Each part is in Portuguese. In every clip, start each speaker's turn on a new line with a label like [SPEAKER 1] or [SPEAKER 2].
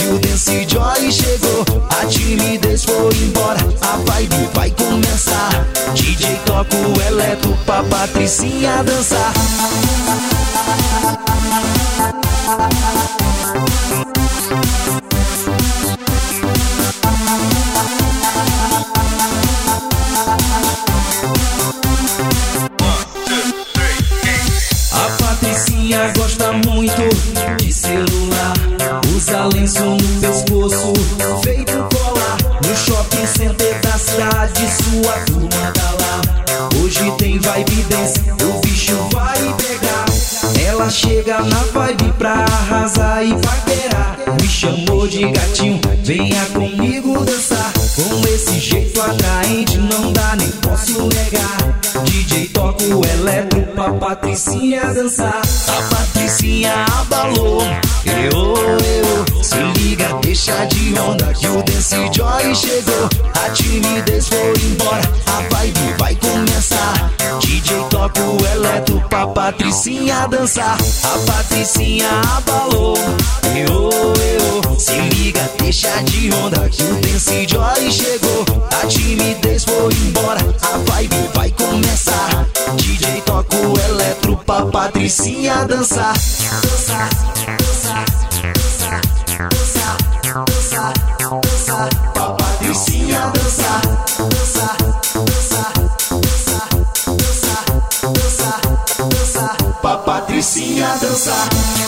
[SPEAKER 1] que o Dance Joy chegou. A timidez foi embora, a vibe vai começar. DJ toca o eletro pra Patricinha dançar. A Patricinha gosta muito de celular, usa lenço no pescoço, feito colar. No shopping center da cidade, sua turma tá lá. Hoje tem vibe dance, o bicho vai pegar. Ela chega na vibe pra arrasar e paquerar. Me chamou de gatinho, venha comigo dançar. Com esse jeito atraente não dá, nem posso negar. DJ toca o eletro pra Patricinha dançar. A Patricinha abalou, eu. Se liga, deixa de onda que o Dance Joy chegou. A timidez foi embora, a vibe vai começar. DJ toca o eletro pra Patricinha dançar. A Patricinha abalou, eu. Se liga, deixa de onda que o Dance Joy chegou. A timidez foi embora, a vibe vai começar. DJ toca o eletro pra Patricinha dançar. Dançar, dançar, dançar, dançar, dançar, dançar, pra Patricinha dançar. Dançar, dançar, dançar, dançar, dançar, dançar, pra Patricinha dançar.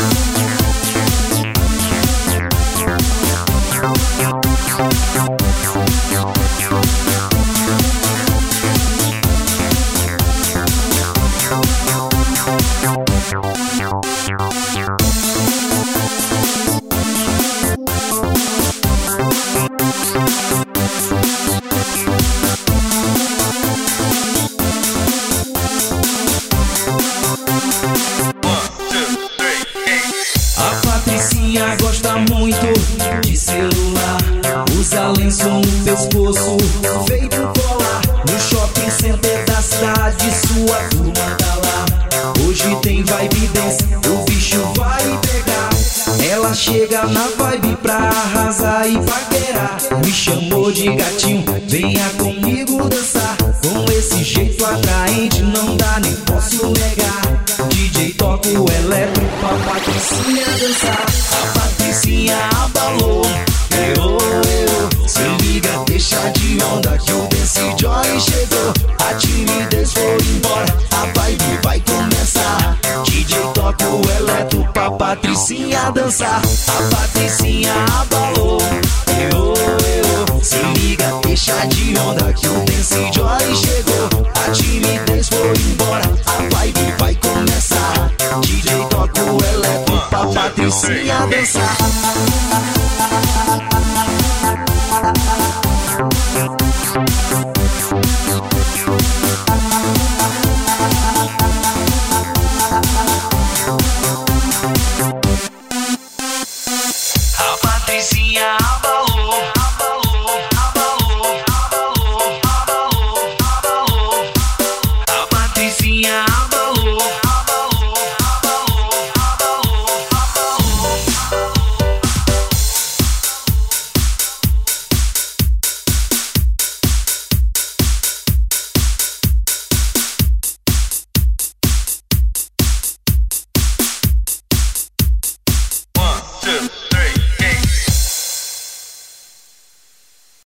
[SPEAKER 1] A Patricinha gosta muito de celular, usa lenço no pescoço, feito colar. No shopping center da cidade, sua turma tá lá. Hoje tem vibe dance, o bicho vai pegar. Ela chega na vibe pra arrasar e paquerar. Me chamou de gatinho, venha comigo dançar. Com esse jeito atraente não dá, nem posso negar. DJ toca o eletro pra Patricinha dançar. A Patricinha abalou, eu. Se liga, deixa de onda que o Dance Joy chegou. A timidez foi embora, a vibe vai começar. DJ toca o eletro pra Patricinha dançar. A Patricinha abalou, eu. Se liga, deixa de onda que o Dance Joy chegou.